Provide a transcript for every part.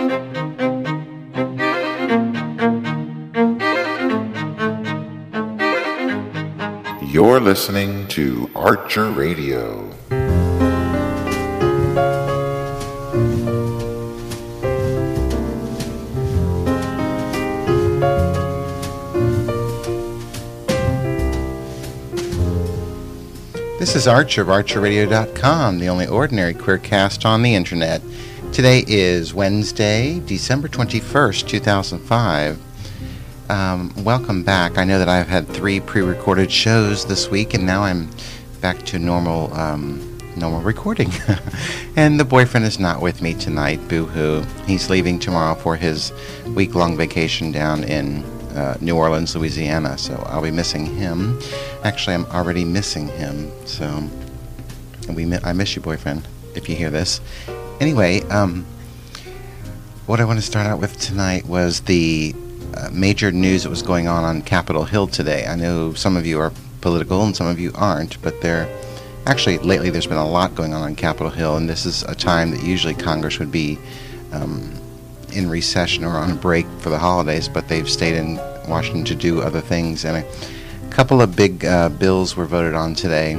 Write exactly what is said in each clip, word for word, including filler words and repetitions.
You're listening to Archer Radio. This is Archer of Archer Radio dot com, the only ordinary queercast on the internet. Today is Wednesday, December twenty-first, two thousand five. Um, welcome back. I know that I've had three pre-recorded shows this week, and now I'm back to normal um, normal recording. And the boyfriend is not with me tonight, boo-hoo. He's leaving tomorrow for his week-long vacation down in uh, New Orleans, Louisiana, so I'll be missing him. Actually, I'm already missing him, so we mi- I miss you, boyfriend, if you hear this. Anyway, um, what I want to start out with tonight was the Uh, major news that was going on on Capitol Hill today. I know some of you are political and some of you aren't, but there actually lately there's been a lot going on on Capitol Hill, and this is a time that usually Congress would be um, in recession or on a break for the holidays, but they've stayed in Washington to do other things, and a couple of big uh, bills were voted on today.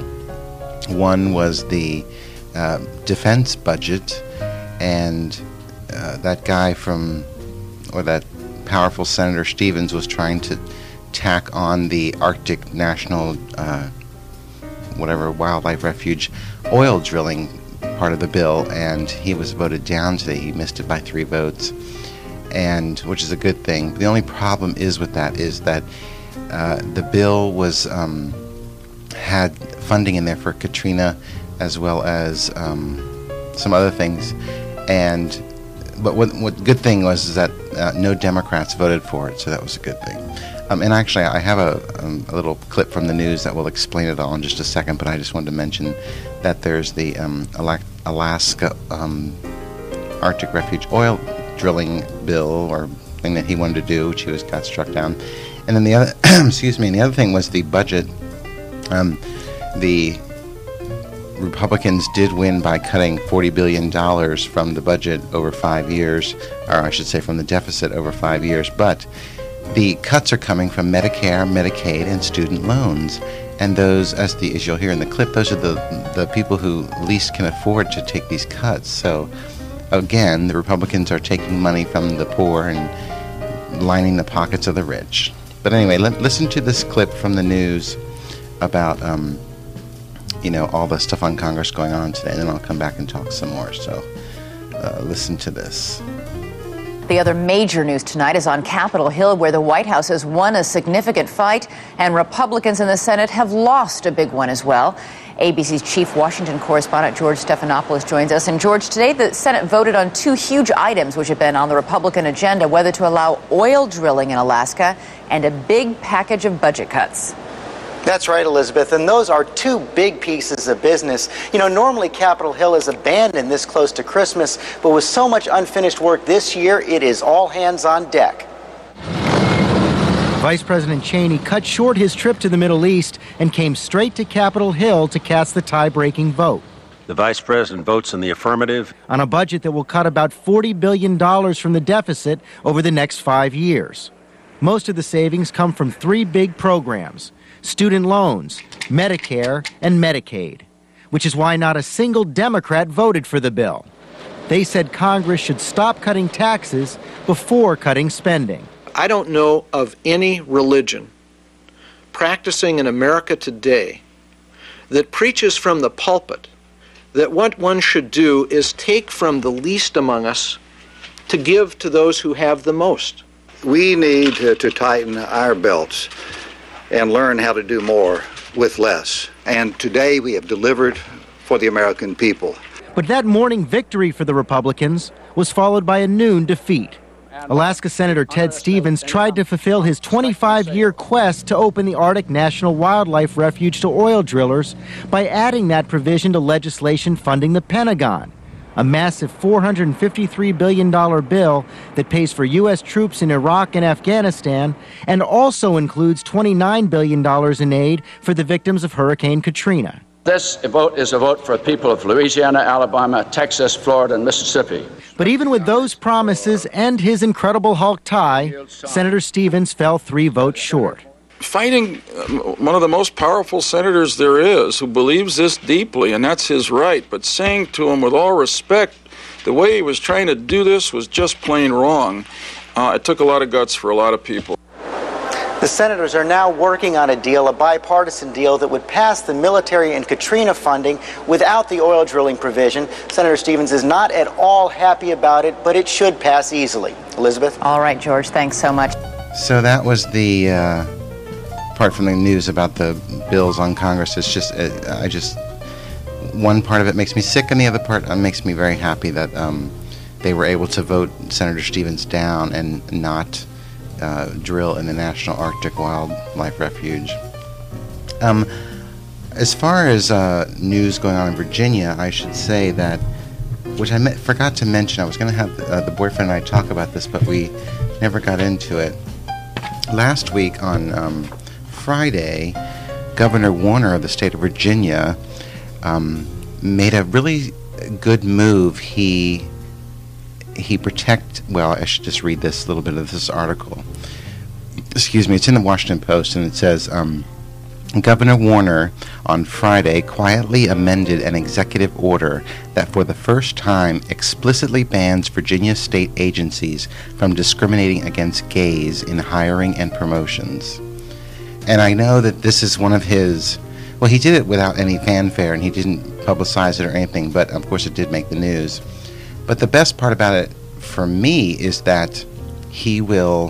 One was the uh, defense budget, and uh, that guy from, or that powerful Senator Stevens was trying to tack on the Arctic National uh, whatever wildlife refuge oil drilling part of the bill, and he was voted down today. He missed it by three votes, and which is a good thing. The only problem is with that is that uh, the bill was um, had funding in there for Katrina as well as um, some other things, and But what what good thing was is that uh, no Democrats voted for it, so that was a good thing. Um, and actually, I have a, um, a little clip from the news that will explain it all in just a second, but I just wanted to mention that there's the um, Alaska um, Arctic Refuge oil drilling bill, or thing that he wanted to do, which he was got struck down. And then the other, excuse me, and the other thing was the budget. Um, the Republicans did win by cutting forty billion dollars from the budget over five years, or I should say from the deficit over five years, but the cuts are coming from Medicare, Medicaid, and student loans. And those, as the as you'll hear in the clip, those are the, the people who least can afford to take these cuts. So, again, the Republicans are taking money from the poor and lining the pockets of the rich. But anyway, let, listen to this clip from the news about um, you know, all the stuff on Congress going on today, and then I'll come back and talk some more. So uh, listen to this. The other major news tonight is on Capitol Hill, where the White House has won a significant fight, and Republicans in the Senate have lost a big one as well. A B C's chief Washington correspondent George Stephanopoulos joins us. And George, today the Senate voted on two huge items which have been on the Republican agenda, whether to allow oil drilling in Alaska and a big package of budget cuts. That's right, Elizabeth, and those are two big pieces of business. You know, normally Capitol Hill is abandoned this close to Christmas, but with so much unfinished work this year, it is all hands on deck. Vice President Cheney cut short his trip to the Middle East and came straight to Capitol Hill to cast the tie-breaking vote. The Vice President votes in the affirmative on a budget that will cut about forty billion dollars from the deficit over the next five years. Most of the savings come from three big programs: student loans, Medicare, and Medicaid, which is why not a single Democrat voted for the bill. They said Congress should stop cutting taxes before cutting spending. I don't know of any religion practicing in America today that preaches from the pulpit that what one should do is take from the least among us to give to those who have the most. We need to, to tighten our belts and learn how to do more with less. And today we have delivered for the American people. But that morning victory for the Republicans was followed by a noon defeat. Alaska Senator Ted Stevens tried to fulfill his twenty-five-year quest to open the Arctic National Wildlife Refuge to oil drillers by adding that provision to legislation funding the Pentagon, a massive four hundred fifty-three billion dollars bill that pays for U S troops in Iraq and Afghanistan and also includes twenty-nine billion dollars in aid for the victims of Hurricane Katrina. This vote is a vote for the people of Louisiana, Alabama, Texas, Florida, and Mississippi. But even with those promises and his incredible Hulk tie, Senator Stevens fell three votes short. Fighting one of the most powerful senators there is, who believes this deeply, and that's his right, but saying to him with all respect, the way he was trying to do this was just plain wrong. Uh, it took a lot of guts for a lot of people. The senators are now working on a deal, a bipartisan deal that would pass the military and Katrina funding without the oil drilling provision. Senator Stevens is not at all happy about it, but it should pass easily. Elizabeth? All right, George, thanks so much. So that was the uh, part from the news about the bills on Congress. It's just, uh, I just, one part of it makes me sick, and the other part uh, makes me very happy that um, they were able to vote Senator Stevens down and not Uh, drill in the National Arctic Wildlife Refuge. Um, as far as uh, news going on in Virginia, I should say that, which I me- forgot to mention, I was going to have uh, the boyfriend and I talk about this, but we never got into it. Last week on um, Friday, Governor Warner of the state of Virginia um, made a really good move. He He protect, well, I should just read this little bit of this article. Excuse me, it's in the Washington Post, and it says, um, Governor Warner on Friday quietly amended an executive order that for the first time explicitly bans Virginia state agencies from discriminating against gays in hiring and promotions. And I know that this is one of his, well, he did it without any fanfare, and he didn't publicize it or anything, but of course it did make the news. But the best part about it for me is that he will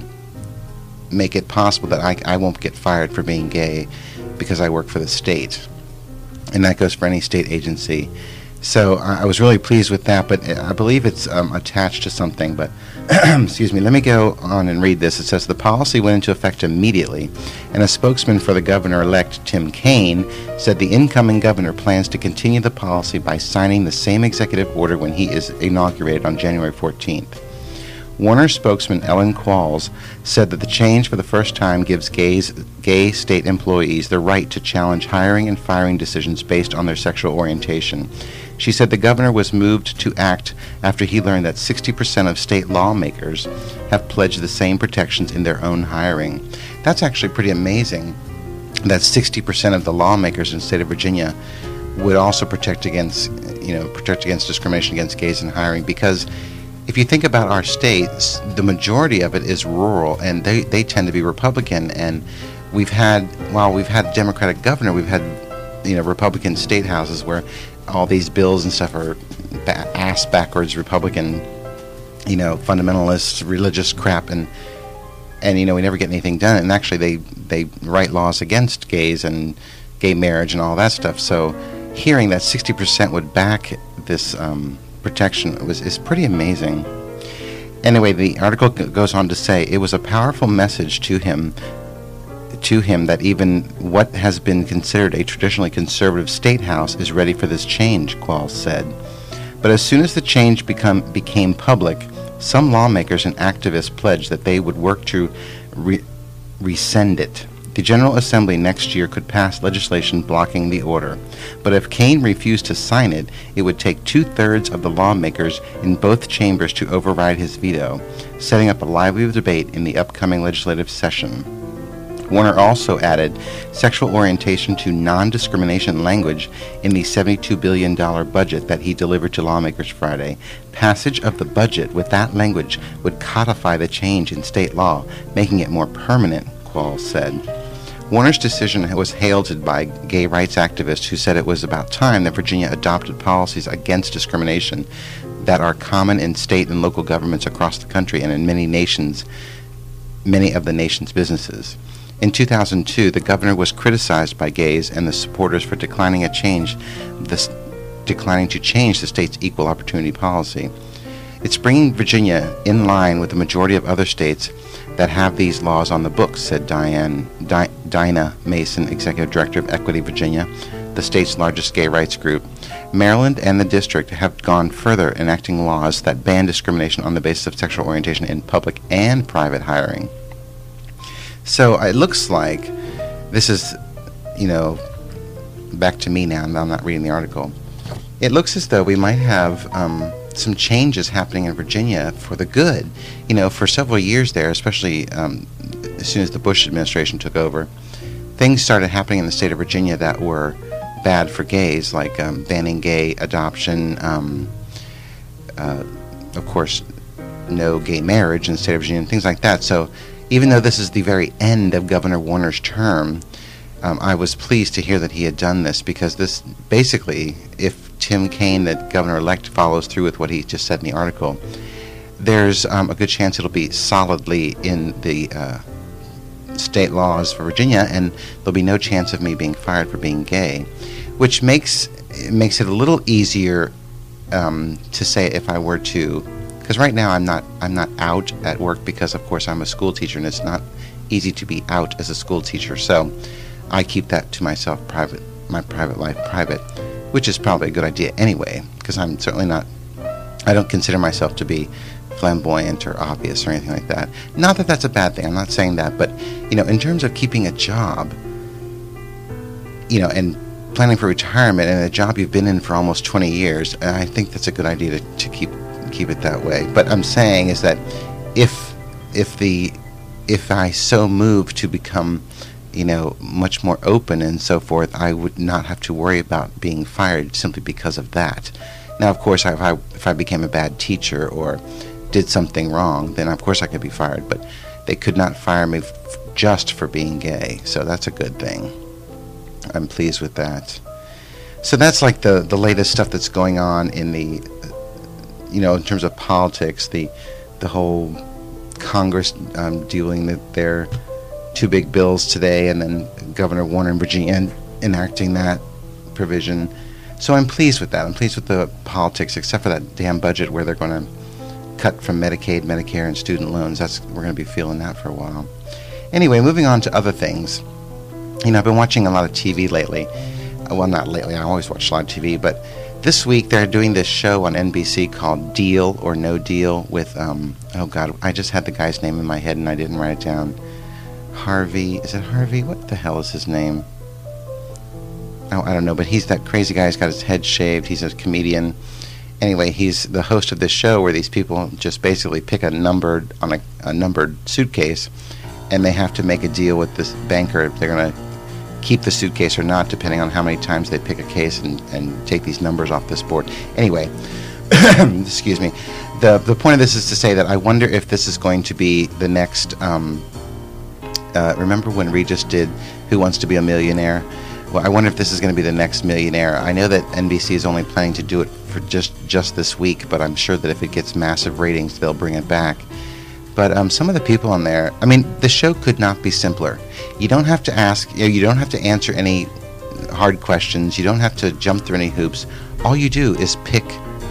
make it possible that I, I won't get fired for being gay because I work for the state. And that goes for any state agency. So I, I was really pleased with that, but I believe it's um, attached to something. But excuse me, let me go on and read this. It says the policy went into effect immediately, and a spokesman for the governor-elect, Tim Kaine, said the incoming governor plans to continue the policy by signing the same executive order when he is inaugurated on January fourteenth. Warner spokesman Ellen Qualls said that the change for the first time gives gays, gay state employees the right to challenge hiring and firing decisions based on their sexual orientation. She said the governor was moved to act after he learned that sixty percent of state lawmakers have pledged the same protections in their own hiring. That's actually pretty amazing, that sixty percent of the lawmakers in the state of Virginia would also protect against, you know, protect against discrimination against gays in hiring, because if you think about our states, the majority of it is rural, and they, they tend to be Republican. And we've had, while we've had a Democratic governor, we've had, you know, Republican state houses where all these bills and stuff are ba- ass backwards Republican, you know, fundamentalist religious crap, and and you know we never get anything done. And actually, they they write laws against gays and gay marriage and all that stuff. So hearing that sixty percent would back this Um, protection was is pretty amazing. Anyway, the article g- goes on to say it was a powerful message to him to him that even what has been considered a traditionally conservative state house is ready for this change, Qualls said. But as soon as the change become became public, some lawmakers and activists pledged that they would work to re- rescind it. The General Assembly next year could pass legislation blocking the order, but if Kaine refused to sign it, it would take two-thirds of the lawmakers in both chambers to override his veto, setting up a lively debate in the upcoming legislative session. Warner also added sexual orientation to non-discrimination language in the seventy-two billion dollars budget that he delivered to lawmakers Friday. Passage of the budget with that language would codify the change in state law, making it more permanent, Qualls said. Warner's decision was hailed by gay rights activists who said it was about time that Virginia adopted policies against discrimination that are common in state and local governments across the country and in many nations, many of the nation's businesses. In two thousand two, the governor was criticized by gays and the supporters for declining a change, this, declining to change the state's equal opportunity policy. It's bringing Virginia in line with the majority of other states that have these laws on the books, said Diane, Di, Dinah Mason, Executive Director of Equity Virginia, the state's largest gay rights group. Maryland and the district have gone further, enacting laws that ban discrimination on the basis of sexual orientation in public and private hiring. So it looks like this is, you know, back to me now, and I'm not reading the article. It looks as though we might have um, some changes happening in Virginia for the good. You know, for several years there, especially um, as soon as the Bush administration took over, things started happening in the state of Virginia that were bad for gays, like um, banning gay adoption, um, uh, of course, no gay marriage in the state of Virginia, and things like that. So even though this is the very end of Governor Warner's term, um, I was pleased to hear that he had done this, because this basically, if Tim Kaine, the governor-elect, follows through with what he just said in the article, there's um, a good chance it'll be solidly in the uh, state laws for Virginia, and there'll be no chance of me being fired for being gay, which makes it makes it a little easier um, to say if I were to, because right now I'm not I'm not out at work, because of course I'm a school teacher, and it's not easy to be out as a school teacher. So I keep that to myself, private, my private life private, which is probably a good idea anyway, because I'm certainly not, I don't consider myself to be flamboyant or obvious or anything like that. Not that that's a bad thing, I'm not saying that, but, you know, in terms of keeping a job, you know, and planning for retirement and a job you've been in for almost twenty years, I think that's a good idea to, to keep keep it that way. But I'm saying is that if if the if I so move to become, you know, much more open and so forth, I would not have to worry about being fired simply because of that. Now, of course, if I if I became a bad teacher or did something wrong, then of course I could be fired. But they could not fire me f- just for being gay, so that's a good thing. I'm pleased with that. So that's like the the latest stuff that's going on in the, you know, in terms of politics, the the whole Congress um, dealing with their two big bills today, and then Governor Warner in Virginia enacting that provision. So I'm pleased with that. I'm pleased with the politics, except for that damn budget where they're going to cut from Medicaid, Medicare, and student loans. That's we're going to be feeling that for a while. Anyway, moving on to other things. You know, I've been watching a lot of T V lately. Well, not lately. I always watch a lot of T V, but this week they're doing this show on N B C called Deal or No Deal with, um, oh God, I just had the guy's name in my head and I didn't write it down. Harvey, is it Harvey? What the hell is his name? Oh, I don't know, but he's that crazy guy. He's got his head shaved. He's a comedian. Anyway, he's the host of this show where these people just basically pick a numbered on a, a numbered suitcase, and they have to make a deal with this banker if they're going to keep the suitcase or not, depending on how many times they pick a case and, and take these numbers off this board. Anyway, excuse me. The the point of this is to say that I wonder if this is going to be the next, um, uh, remember when Regis did Who Wants to Be a Millionaire? Well, I wonder if this is going to be the next millionaire. I know that N B C is only planning to do it for just, just this week, but I'm sure that if it gets massive ratings, they'll bring it back. But um, some of the people on there, I mean, the show could not be simpler. You don't have to ask, you know, you don't have to answer any hard questions. You don't have to jump through any hoops. All you do is pick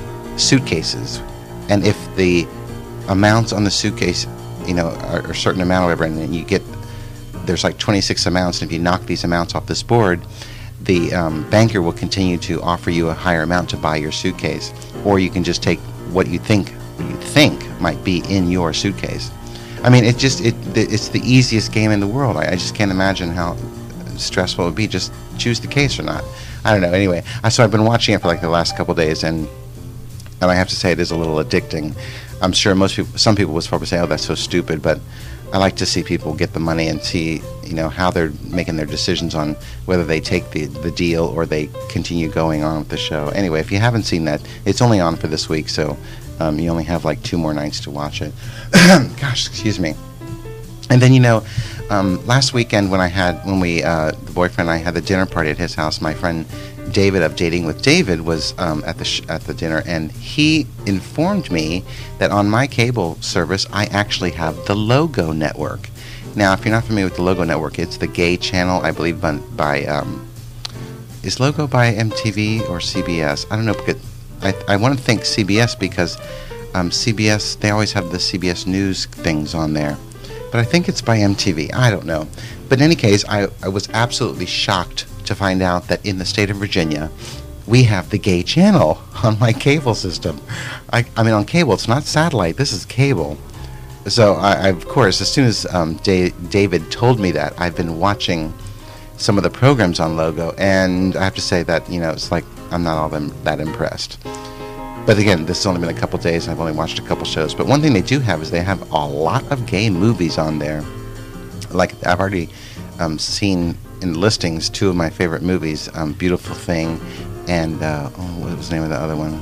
suitcases. And if the amounts on the suitcase, you know, are a certain amount or whatever, and then you get, there's like twenty-six amounts, and if you knock these amounts off this board, the um, banker will continue to offer you a higher amount to buy your suitcase. Or you can just take what you think what you think might be in your suitcase. I mean, it just it it's the easiest game in the world. I, I just can't imagine how stressful it would be. Just choose the case or not. I don't know. Anyway, I, so I've been watching it for like the last couple of days, and and I have to say it is a little addicting. I'm sure most people, some people would probably say, "Oh, that's so stupid," but I like to see people get the money and see, you know, how they're making their decisions on whether they take the, the deal or they continue going on with the show. Anyway, if you haven't seen that, it's only on for this week, so um, you only have like two more nights to watch it. Gosh, excuse me. And then, you know, um, last weekend when I had, when we, uh, the boyfriend and I had the dinner party at his house, my friend David of Dating with David was um, at the sh- at the dinner, and he informed me that on my cable service I actually have the Logo Network. Now, if you're not familiar with the Logo Network, it's the gay channel, I believe, by, by um, is Logo by M T V or C B S? I don't know, because I I want to think C B S because um, C B S, they always have the C B S News things on there, but I think it's by M T V. I don't know, but in any case, I I was absolutely shocked to find out that in the state of Virginia, we have the gay channel on my cable system. I, I mean, on cable, it's not satellite, this is cable. So, I, I of course, as soon as um, da- David told me that, I've been watching some of the programs on Logo, and I have to say that, you know, it's like I'm not all them, that impressed. But again, this has only been a couple days, and I've only watched a couple shows. But one thing they do have is they have a lot of gay movies on there. Like, I've already um, seen in listings two of my favorite movies, um, Beautiful Thing and, uh, oh, what was the name of the other one?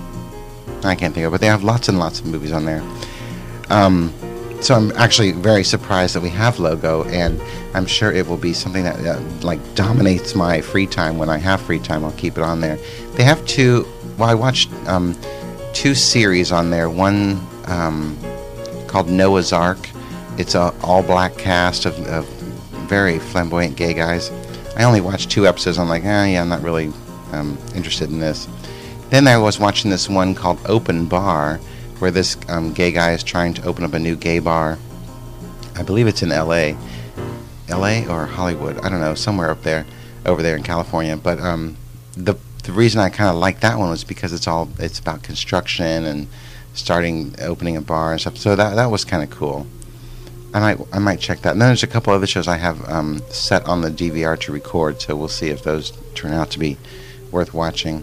I can't think of it, but they have lots and lots of movies on there. Um, so I'm actually very surprised that we have Logo, and I'm sure it will be something that uh, like dominates my free time. When I have free time, I'll keep it on there. They have two, well, I watched um, two series on there. One um, called Noah's Ark. It's a all-black cast of, of very flamboyant gay guys. I only watched two episodes. I'm like, eh, yeah, I'm not really um, interested in this. Then I was watching this one called Open Bar, where this um, gay guy is trying to open up a new gay bar. I believe it's in L A L A or Hollywood. I don't know, somewhere up there, over there in California. But um, the the reason I kind of like that one was because it's all it's about construction and starting, opening a bar and stuff. So that that was kind of cool. I might I might check that. And then there's a couple other shows I have um, set on the D V R to record. So we'll see if those turn out to be worth watching.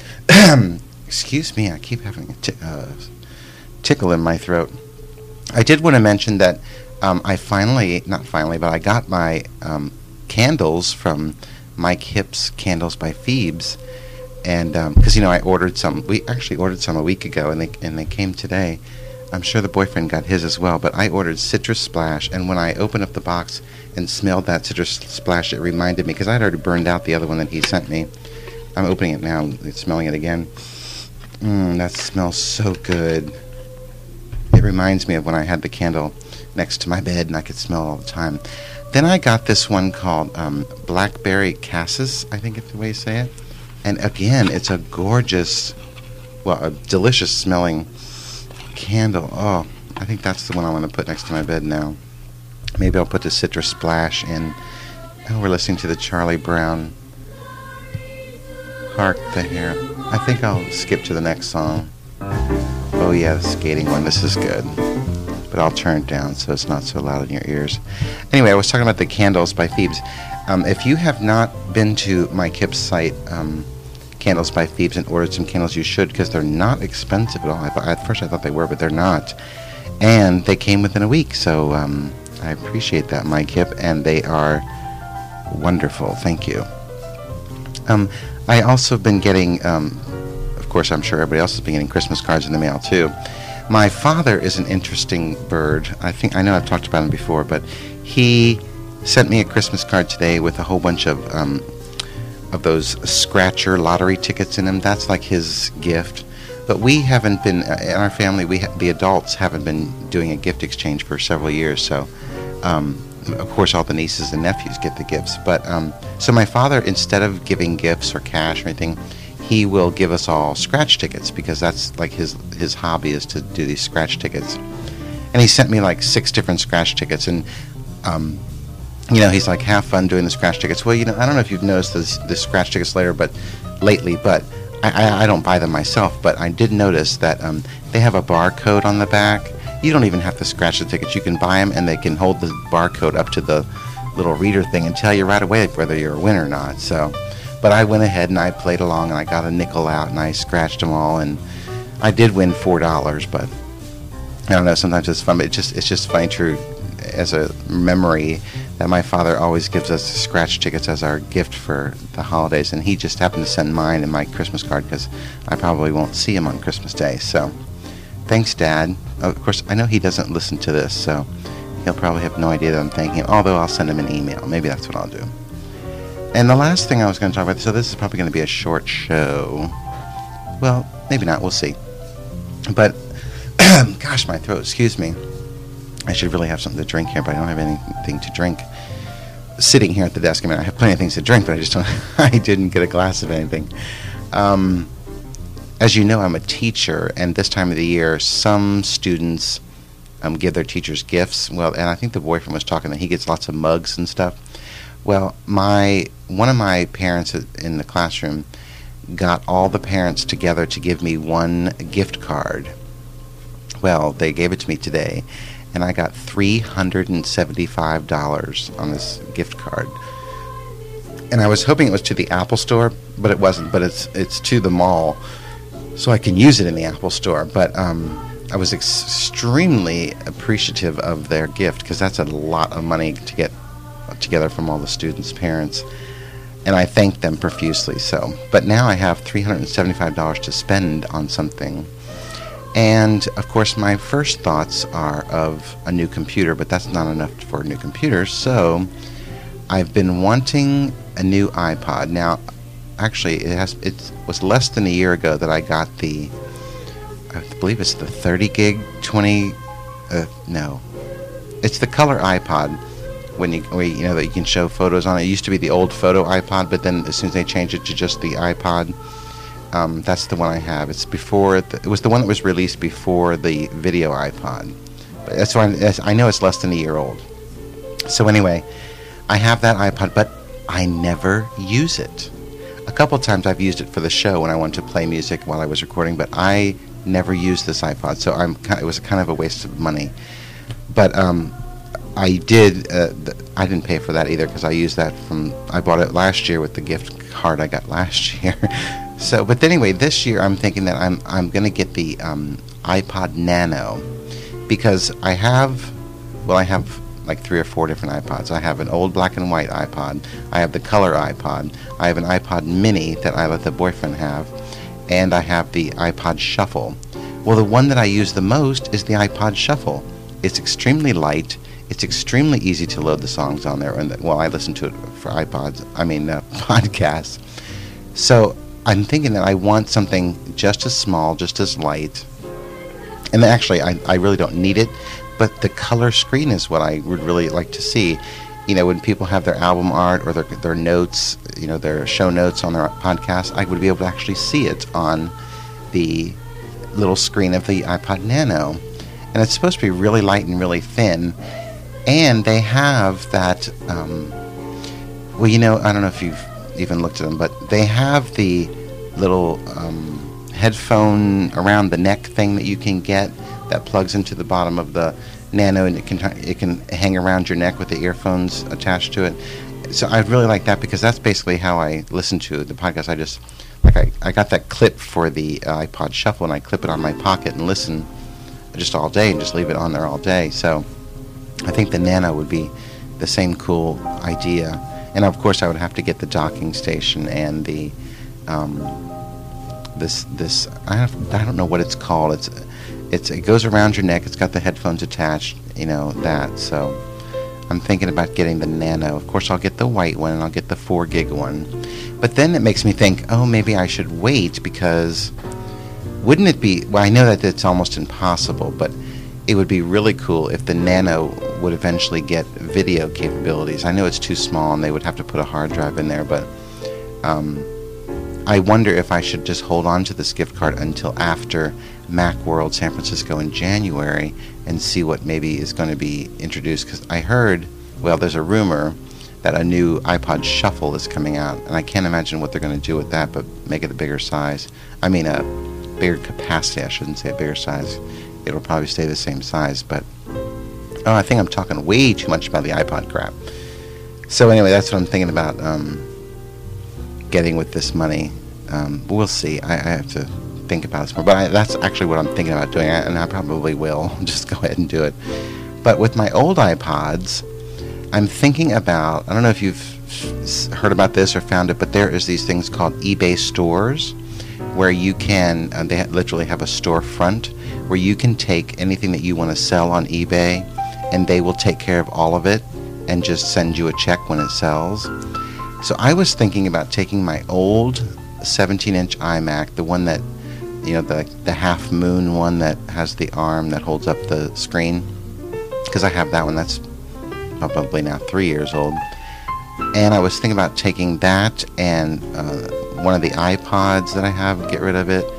Excuse me, I keep having a t- uh, tickle in my throat. I did want to mention that um, I finally, not finally, but I got my um, candles from Mike Hipp's Candles by Phoebes, and because um, you know I ordered some, we actually ordered some a week ago, and they and they came today. I'm sure the boyfriend got his as well, but I ordered Citrus Splash, and when I opened up the box and smelled that Citrus Splash, it reminded me, because I'd already burned out the other one that he sent me. I'm opening it now and smelling it again. Mmm, that smells so good. It reminds me of when I had the candle next to my bed and I could smell all the time. Then I got this one called um, Blackberry Cassis, I think it's the way you say it. And again, it's a gorgeous, well, a delicious smelling candle. Oh, I think that's the one I want to put next to my bed now. Maybe I'll put the Citrus Splash in. Oh, we're listening to the Charlie Brown Hark the Hare. I think I'll skip to the next song. Oh yeah, the skating one. This is good. But I'll turn it down so it's not so loud in your ears. Anyway, I was talking about the Candles by Phoebes. Um, if you have not been to Mike Hipp's site, um, Candles by Phoebes, and ordered some candles, you should, because they're not expensive at all. I thought, at first I thought they were, but they're not. And they came within a week, so um, I appreciate that, Mike Hipp, and they are wonderful. Thank you. Um, I also have been getting, um, of course, I'm sure everybody else has been getting Christmas cards in the mail too. My father is an interesting bird. I think I know I've talked about him before, but he sent me a Christmas card today with a whole bunch of um, of those scratcher lottery tickets in them. That's like his gift. But we haven't been in our family. We ha- the adults haven't been doing a gift exchange for several years. So, um, of course, all the nieces and nephews get the gifts. But um, so my father, instead of giving gifts or cash or anything, he will give us all scratch tickets, because that's like his his hobby is to do these scratch tickets. And he sent me like six different scratch tickets, and um, you know, he's like, have fun doing the scratch tickets. Well, you know, I don't know if you've noticed this, the scratch tickets later, but lately, but I, I, I don't buy them myself. But I did notice that um, they have a barcode on the back. You don't even have to scratch the tickets. You can buy them, and they can hold the barcode up to the little reader thing and tell you right away whether you're a winner or not. So. But I went ahead and I played along, and I got a nickel out, and I scratched them all, and I did win four dollars. But I don't know. Sometimes it's fun. But it just it's just funny, true, as a memory, that my father always gives us scratch tickets as our gift for the holidays, and he just happened to send mine in my Christmas card, because I probably won't see him on Christmas Day. So, thanks, Dad. Of course, I know he doesn't listen to this, so he'll probably have no idea that I'm thanking him. Although I'll send him an email. Maybe that's what I'll do. And the last thing I was going to talk about, so this is probably going to be a short show. Well, maybe not, we'll see. But, gosh, my throat, excuse me. I should really have something to drink here, but I don't have anything to drink. Sitting here at the desk, I mean, I have plenty of things to drink, but I just don't, I didn't get a glass of anything. Um, as you know, I'm a teacher, and this time of the year, some students um, give their teachers gifts. Well, and I think the boyfriend was talking that he gets lots of mugs and stuff. Well, my one of my parents in the classroom got all the parents together to give me one gift card. Well, they gave it to me today, and I got three hundred seventy-five dollars on this gift card. and I was hoping it was to the Apple Store, but it wasn't. But it's it's to the mall, so I can use it in the Apple Store. But um, I was ex- extremely appreciative of their gift, because that's a lot of money to get together from all the students' parents, and I thanked them profusely. So, but now I have three hundred seventy-five dollars to spend on something. And, of course, my first thoughts are of a new computer, but that's not enough for a new computer, so I've been wanting a new iPod. Now, actually, it has it was less than a year ago that I got the, I believe it's the thirty gig, twenty, uh, no, it's the color iPod, when you, where, you know, that you can show photos on it. It used to be the old photo iPod, but then as soon as they changed it to just the iPod, Um, that's the one I have. It's before the, it was the one that was released before the video iPod. But that's why I know it's less than a year old. So anyway, I have that iPod, but I never use it. A couple times I've used it for the show when I wanted to play music while I was recording, but I never used this iPod, so I'm it was kind of a waste of money. But um, I did. Uh, th- I didn't pay for that either, because I used that from. I bought it last year with the gift card I got last year. So, but anyway, this year I'm thinking that I'm I'm going to get the um, iPod Nano, because I have, well, I have like three or four different iPods. I have an old black and white iPod. I have the color iPod. I have an iPod Mini that I let the boyfriend have, and I have the iPod Shuffle. Well, the one that I use the most is the iPod Shuffle. It's extremely light. It's extremely easy to load the songs on there. And the, well, I listen to it for iPods. I mean uh, podcasts. So I'm thinking that I want something just as small, just as light. And actually, I, I really don't need it, but the color screen is what I would really like to see. You know, when people have their album art or their their notes, you know, their show notes on their podcast, I would be able to actually see it on the little screen of the iPod Nano. And it's supposed to be really light and really thin. And they have that, um, well, you know, I don't know if you've even looked at them, but they have the little um, headphone around the neck thing that you can get that plugs into the bottom of the Nano, and it can it can hang around your neck with the earphones attached to it. So I really like that, because that's basically how I listen to the podcast. I just like I, I got that clip for the uh, iPod Shuffle, and I clip it on my pocket and listen just all day and just leave it on there all day. So I think the Nano would be the same cool idea. And of course, I would have to get the docking station and the um, this this I don't, I don't know what it's called. It's it's it goes around your neck. It's got the headphones attached. You know that. So I'm thinking about getting the Nano. Of course, I'll get the white one and I'll get the four gig one. But then it makes me think, oh, maybe I should wait, because wouldn't it be? Well, I know that it's almost impossible, but it would be really cool if the Nano would eventually get video capabilities. I know it's too small and they would have to put a hard drive in there, but um, I wonder if I should just hold on to this gift card until after Macworld San Francisco in January and see what maybe is going to be introduced. Because I heard, well, there's a rumor that a new iPod Shuffle is coming out, and I can't imagine what they're going to do with that, but make it a bigger size. I mean, a bigger capacity, I shouldn't say a bigger size. It'll probably stay the same size, but oh, I think I'm talking way too much about the iPod crap. So anyway, that's what I'm thinking about um, getting with this money. Um, we'll see. I, I have to think about this more, but I, that's actually what I'm thinking about doing, and I probably will just go ahead and do it. But with my old iPods, I'm thinking about, I don't know if you've heard about this or found it, but there is these things called eBay stores, where you can, uh, they literally have a storefront where you can take anything that you want to sell on eBay, and they will take care of all of it and just send you a check when it sells. So I was thinking about taking my old seventeen inch iMac, the one that, you know, the the half moon one that has the arm that holds up the screen, because I have that one. That's probably now three years old. And I was thinking about taking that and uh, one of the iPods that I have, get rid of it,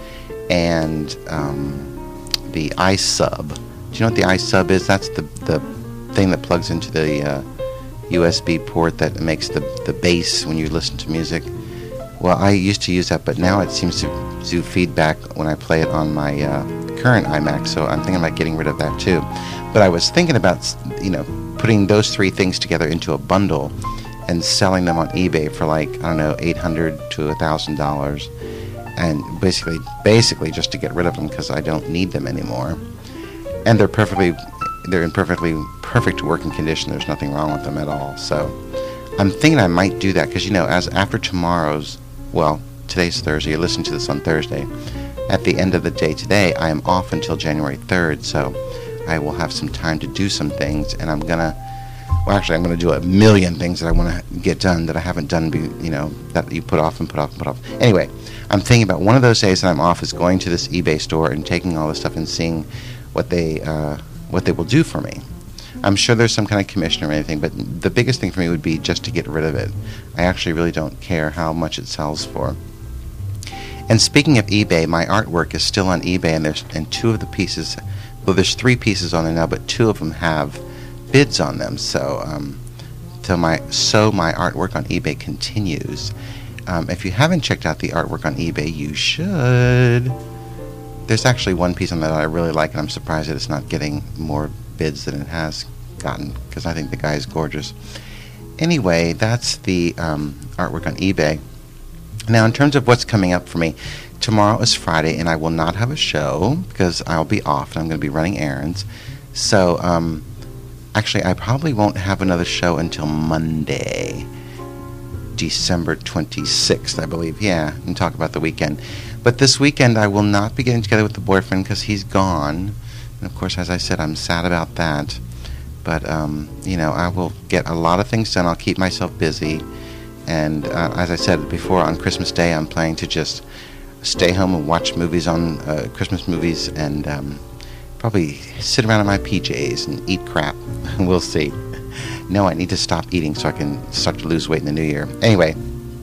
and um, the iSub. Do you know what the iSub is? That's the the thing that plugs into the uh, U S B port that makes the, the bass when you listen to music. Well, I used to use that, but now it seems to do feedback when I play it on my uh, current iMac, so I'm thinking about getting rid of that too. But I was thinking about, you know, putting those three things together into a bundle and selling them on eBay for like, I don't know, eight hundred dollars to one thousand dollars. And basically, basically just to get rid of them because I don't need them anymore. And they're perfectly, they're in perfectly perfect working condition. There's nothing wrong with them at all. So I'm thinking I might do that because, you know, as after tomorrow's, well, today's Thursday. You're listening to this on Thursday. At the end of the day today, I am off until January third, so I will have some time to do some things, and I'm gonna. Well, actually, I'm going to do a million things that I want to get done that I haven't done, be, you know, that you put off and put off and put off. Anyway, I'm thinking about one of those days that I'm off is going to this eBay store and taking all this stuff and seeing what they uh, what they will do for me. I'm sure there's some kind of commission or anything, but the biggest thing for me would be just to get rid of it. I actually really don't care how much it sells for. And speaking of eBay, my artwork is still on eBay, and there's and two of the pieces, well, there's three pieces on there now, but two of them have bids on them. So, um, so my so my artwork on eBay continues. Um, if you haven't checked out the artwork on eBay, you should. There's actually one piece on that I really like, and I'm surprised that it's not getting more bids than it has gotten, because I think the guy is gorgeous. Anyway, that's the um, artwork on eBay. Now, in terms of what's coming up for me, tomorrow is Friday, and I will not have a show because I'll be off, and I'm going to be running errands. So, um, actually, I probably won't have another show until Monday, December twenty-sixth, I believe. Yeah, and talk about the weekend. But this weekend, I will not be getting together with the boyfriend because he's gone. And, of course, as I said, I'm sad about that. But, um, you know, I will get a lot of things done. I'll keep myself busy. And uh, as I said before, on Christmas Day, I'm planning to just stay home and watch movies on uh, Christmas movies and um, probably sit around in my P Js and eat crap. We'll see. No, I need to stop eating so I can start to lose weight in the new year. Anyway,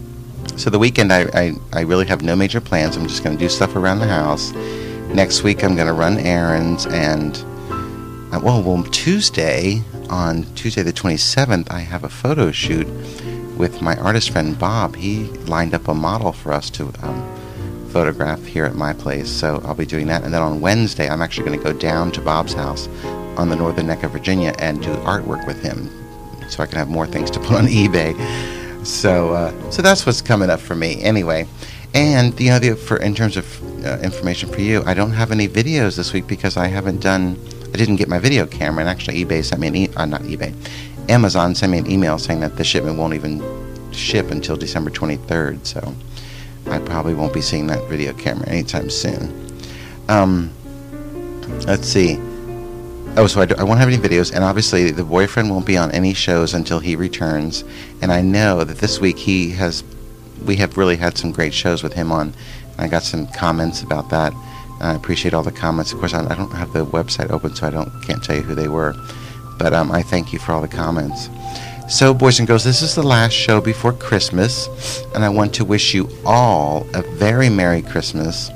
so the weekend, I, I, I really have no major plans. I'm just going to do stuff around the house. Next week, I'm going to run errands. And, uh, well, well, Tuesday, on Tuesday the twenty-seventh, I have a photo shoot with my artist friend Bob. He lined up a model for us to um, photograph here at my place, so I'll be doing that. And then on Wednesday, I'm actually going to go down to Bob's house on the northern neck of Virginia and do artwork with him, so I can have more things to put on eBay. So, uh, so that's what's coming up for me. Anyway, and you know, the, for in terms of uh, information for you, I don't have any videos this week because I haven't done. I didn't get my video camera, and actually, eBay sent me an e- uh, not eBay. Amazon sent me an email saying that the shipment won't even ship until December twenty-third, so I probably won't be seeing that video camera anytime soon. Um, let's see. Oh, so I, do, I won't have any videos, and obviously the boyfriend won't be on any shows until he returns, and I know that this week he has, we have really had some great shows with him on, and I got some comments about that. I appreciate all the comments. Of course, I, I don't have the website open, so I don't can't tell you who they were. But um, I thank you for all the comments. So, boys and girls, this is the last show before Christmas, and I want to wish you all a very Merry Christmas,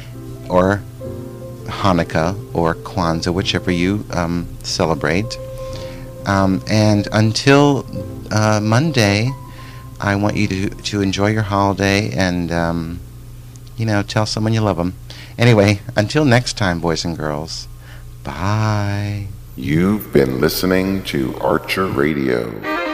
or Hanukkah, or Kwanzaa, whichever you um, celebrate. Um, and until uh, Monday, I want you to, to enjoy your holiday and, um, you know, tell someone you love them. Anyway, until next time, boys and girls, bye. You've been listening to Archer Radio.